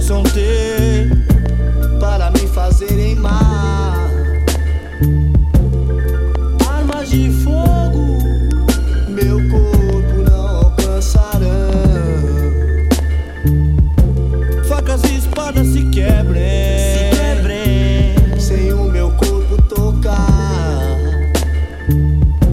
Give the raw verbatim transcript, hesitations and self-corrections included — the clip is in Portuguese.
possam ter para me fazerem mal. Armas de fogo meu corpo não alcançarão. Facas e espadas se quebrem.